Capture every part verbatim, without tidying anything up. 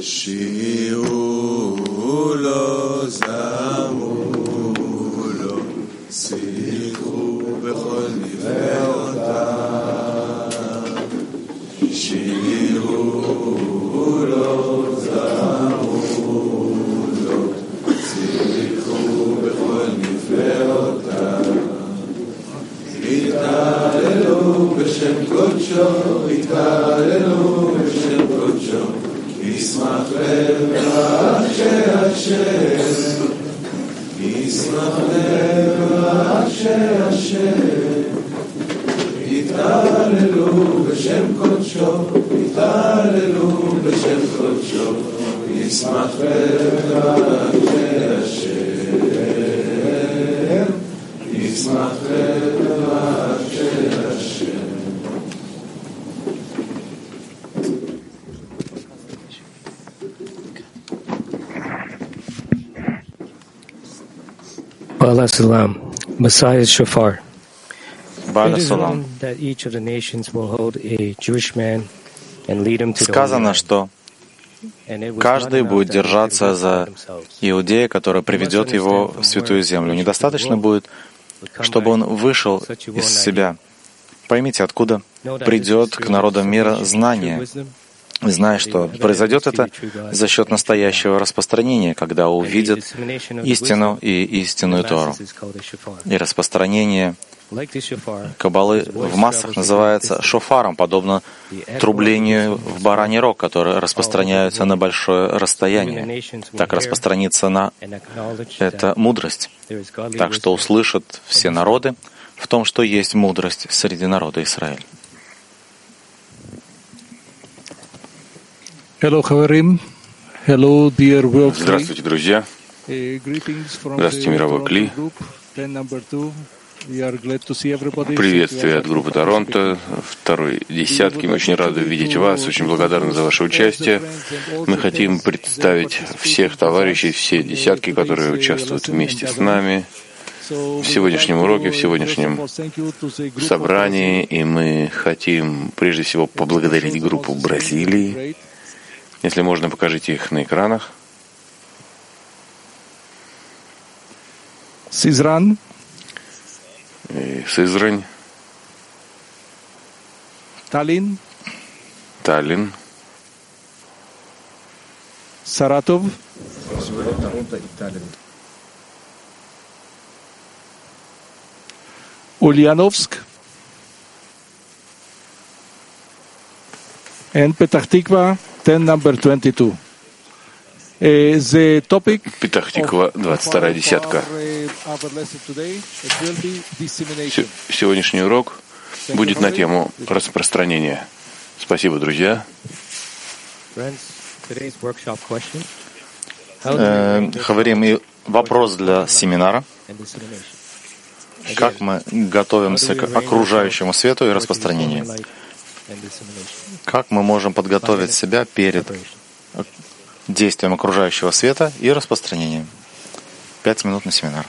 שירו לו, זמרו לו, שיחו בכל נפלאותיו. שירו לו, זמרו לו, שיחו בכל נפלאותיו. התהללו בשם קודשו, התהללו בשם קודשו, ישמח לב רעשי השם, ישמח לב רעשי השם. התהללו בשם קודשו, התהללו בשם קודשו, ישמח לב רעשי השם, ישמח לב רעשי השם. Ba'al Salam, Messiah's shofar. Ba'al Salam. That each of the nations will hold a Jewish man and lead him to the Сказано, что каждый будет держаться за иудея, который приведет его в святую землю. Недостаточно будет, чтобы он вышел из себя. Поймите, откуда придет к народам мира знание, зная, что произойдет это за счет настоящего распространения, когда увидят истину и истинную Тору. И распространение Каббалы в массах называется шофаром, подобно трублению в бараний рог, которые распространяются на большое расстояние. Так распространится на это мудрость. Так что услышат все народы в том, что есть мудрость среди народа Израиля. Здравствуйте, друзья. Здравствуйте, мировой Кли. Приветствие от группы Торонто, второй десятки. Мы очень рады видеть вас, очень благодарны за ваше участие. Мы хотим представить всех товарищей, все десятки, которые участвуют вместе с нами в сегодняшнем уроке, в сегодняшнем собрании. И мы хотим прежде всего поблагодарить группу Бразилии. Если можно, покажите их на экранах. Сызрань. Сызрань. Таллин. Таллин. Саратов. Ульяновск. And Petach Tikva, ten number twenty-two. The topic Петах Тиква, двадцать вторая десятка. Сегодняшний урок будет на тему распространения. Спасибо, друзья. Хаварим, и вопрос для семинара. Как мы готовимся к окружающему свету и распространению? Как мы можем подготовить себя перед действием окружающего света и распространением? Пять минут на семинар.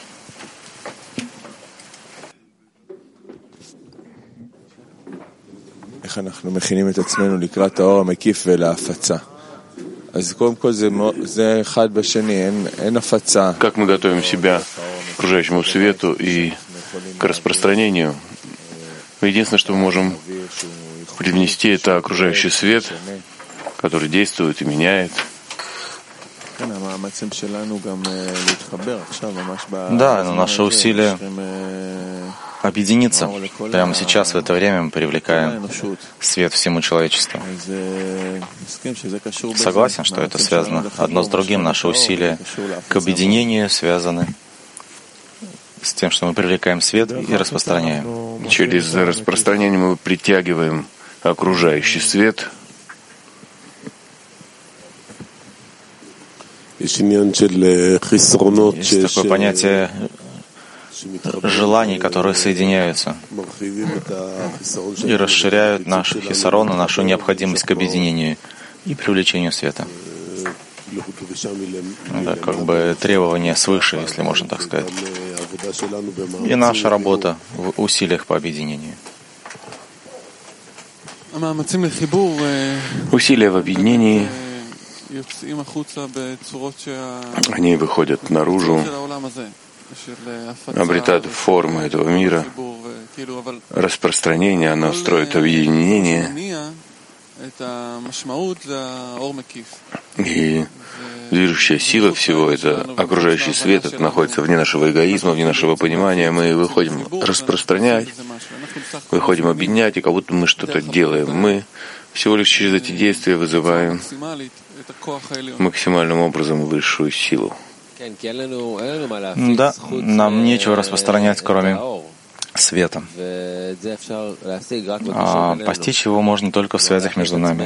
איך אנחנו מכינים את עצמנו לקראת האור המקיף ולהפצה. אז קודם כל זה, זה אחד בשני, אין, אין הפצה. Как мы готовим себя к окружающему свету и к распространению? Единственное, что мы можем привнести, это окружающий свет, который действует и меняет. Да, но наше усилие объединиться. Прямо сейчас, в это время, мы привлекаем свет всему человечеству. Согласен, что это связано одно с другим. Наши усилия к объединению связаны с тем, что мы привлекаем свет и распространяем. Через распространение мы притягиваем окружающий свет. Есть такое понятие желаний, которые соединяются и расширяют наш хисарон, нашу необходимость к объединению и привлечению света. Это как бы требование свыше, если можно так сказать. И наша работа в усилиях по объединению. Усилия в объединении они выходят наружу, обретают форму этого мира, распространение, оно строит объединение, и движущая сила всего — это окружающий свет, это находится вне нашего эгоизма, вне нашего понимания. Мы выходим распространять, выходим объединять, и как будто мы что-то делаем. Мы всего лишь через эти действия вызываем максимальным образом высшую силу. Да, нам нечего распространять, кроме света. А постичь его можно только в связях между нами.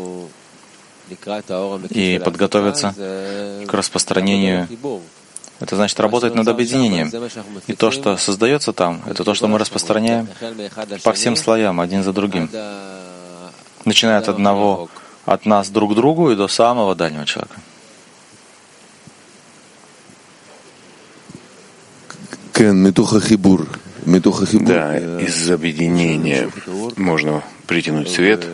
И подготовиться к распространению — это значит работать над объединением. И то, что создается там, это то, что мы распространяем по всем слоям, один за другим, начиная от одного, от нас друг к другу и до самого дальнего человека. Да, из объединения можно притянуть свет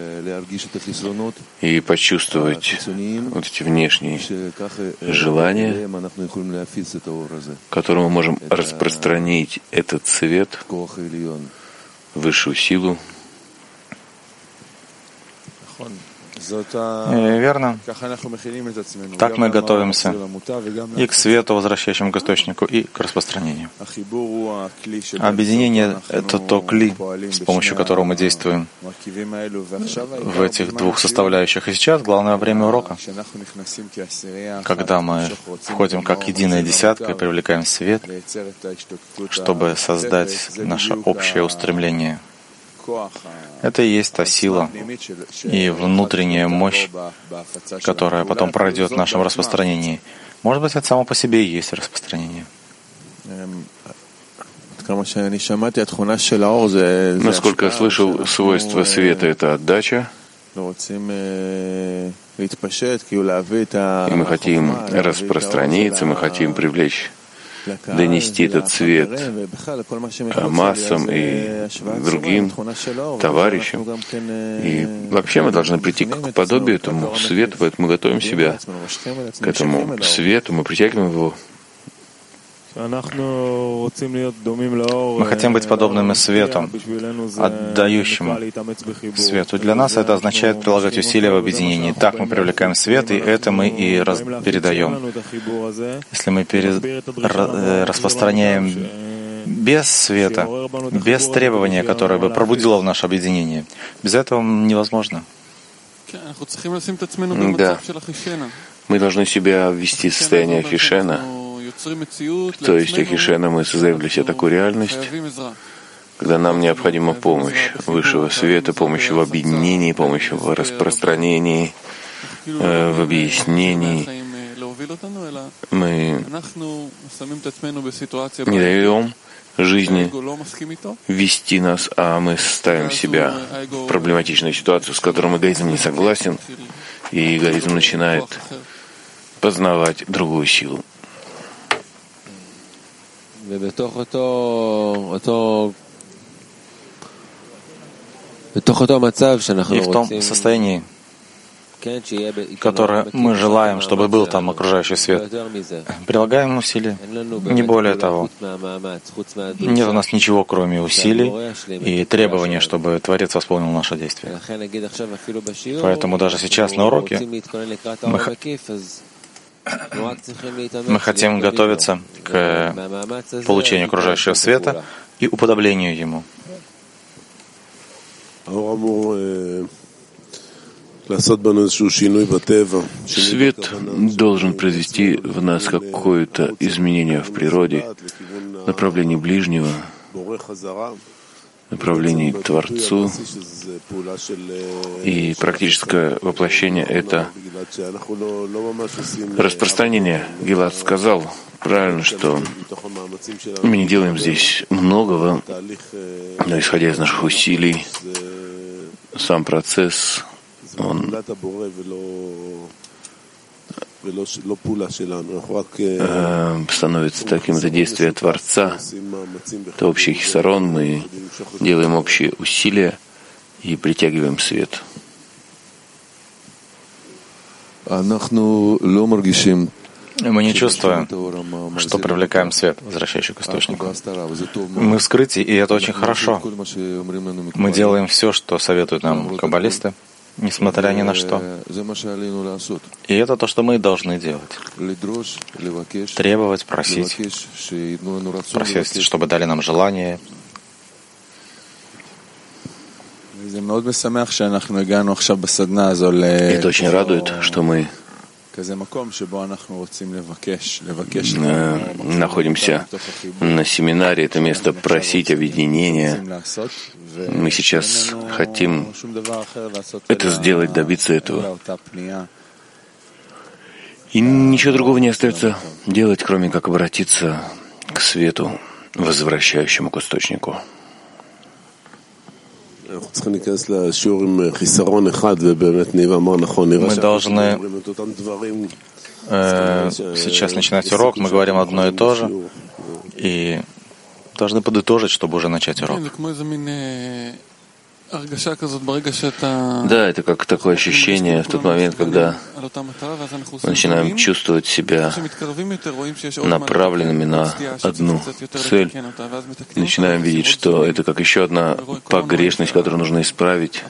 и почувствовать вот эти внешние желания, которым мы можем распространить этот свет, высшую силу. Верно. Так мы готовимся и к свету, возвращающему к источнику, и к распространению. Объединение — это то кли, с помощью которого мы действуем в этих двух составляющих. И сейчас главное время урока, когда мы входим как единая десятка и привлекаем свет, чтобы создать наше общее устремление. Это и есть та сила и внутренняя мощь, которая потом пройдет в нашем распространении. Может быть, это само по себе и есть распространение. Насколько я слышал, свойство света — это отдача. И мы хотим распространиться, мы хотим привлечь, донести этот свет массам и другим товарищам. И вообще мы должны прийти к подобию этому свету, поэтому мы готовим себя к этому свету, мы притягиваем его. Мы хотим быть подобными свету, отдающему свету. Для нас это означает прилагать усилия в объединении. Так мы привлекаем свет, и это мы и раз... передаем. Если мы пере... распространяем без света, без требования, которое бы пробудило в наше объединение, без этого невозможно. Да. Мы должны себя ввести в состояние Ахишена. То есть Ахишена мы создаем для себя такую реальность, когда нам необходима помощь высшего света, помощь в объединении, помощь в распространении, э, в объяснении. Мы не даем жизни вести нас, а мы ставим себя в проблематичную ситуацию, с которой эгоизм не согласен, и эгоизм начинает познавать другую силу. И в том состоянии, которое мы желаем, чтобы был там окружающий свет, прилагаем усилия, не более того. Нет у нас ничего, кроме усилий и требования, чтобы Творец восполнил наше действие. Поэтому даже сейчас на уроке мы Мы хотим готовиться к получению окружающего света и уподоблению ему. Свет должен произвести в нас какое-то изменение в природе, направлении ближнего, направлении Творцу. И практическое воплощение — это распространение. Гилад сказал правильно, что мы не делаем здесь многого, но исходя из наших усилий, сам процесс, он становится таким, это действие Творца, это общий хисарон, мы делаем общие усилия и притягиваем свет. Мы не чувствуем, что привлекаем свет, возвращающий к источнику. Мы в скрытии, и это очень хорошо. Мы делаем все, что советуют нам каббалисты, несмотря ни на что. И это то, что мы должны делать. Требовать, просить, просить, чтобы дали нам желание. Это очень радует, что мы находимся на семинаре. Это место просить объединения. Мы сейчас хотим это сделать, добиться этого. И ничего другого не остается делать, кроме как обратиться к свету, возвращающему к источнику. Мы должны э, сейчас начинать урок, мы говорим одно и то же, и должны подытожить, чтобы уже начать урок. Да, это как такое ощущение в тот момент, когда мы начинаем чувствовать себя направленными на одну цель, начинаем видеть, что это как еще одна погрешность, которую нужно исправить,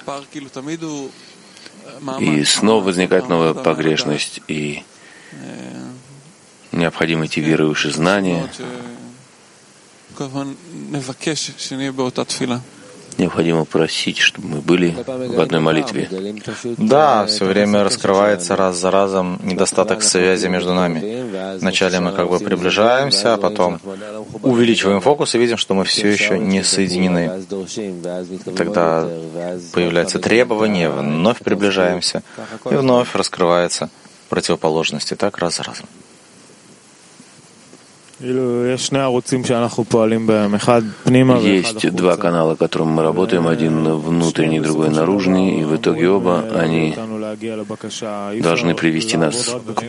и снова возникает новая погрешность, и необходимо идти верой выше знания. Необходимо просить, чтобы мы были в одной молитве. Да, все время раскрывается раз за разом недостаток связи между нами. Вначале мы как бы приближаемся, а потом увеличиваем фокус и видим, что мы все еще не соединены. Тогда появляется требование, вновь приближаемся, и вновь раскрывается противоположности, так раз за разом. Есть два канала, которым мы работаем, один внутренний, другой наружный, и в итоге оба они должны привести нас к